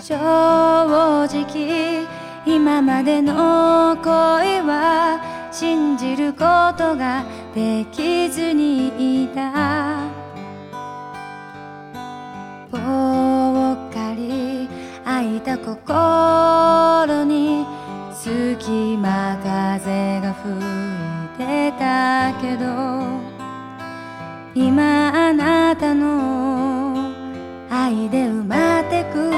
正直今までの恋は信じることができずにいた。ぽっかり開いた心に隙間風が吹いてたけど、今あなたの愛で埋まってく。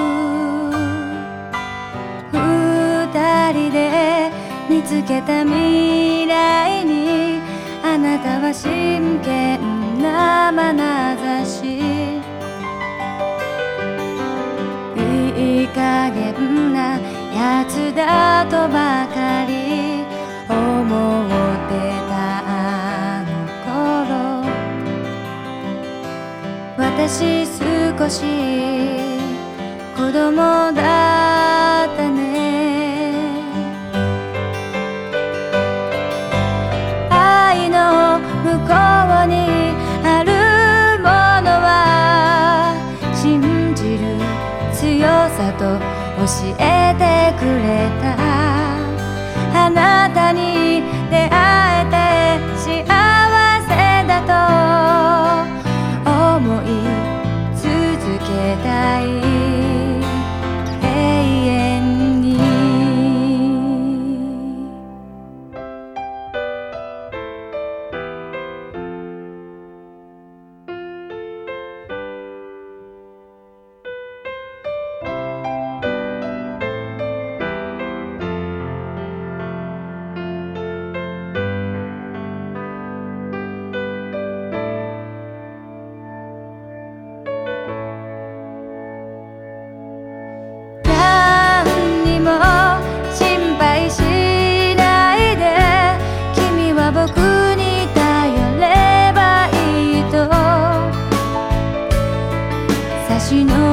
二人で見つけた未来にあなたは真剣な眼差し。いい加減なやつだとばかり思ってたあの頃、私少し子供だったね。愛の向こうにあるものは信じる強さと教えてくれた。あなたに出会えて幸せだと思い続けたい、永遠に。僕に頼ればいいと差し伸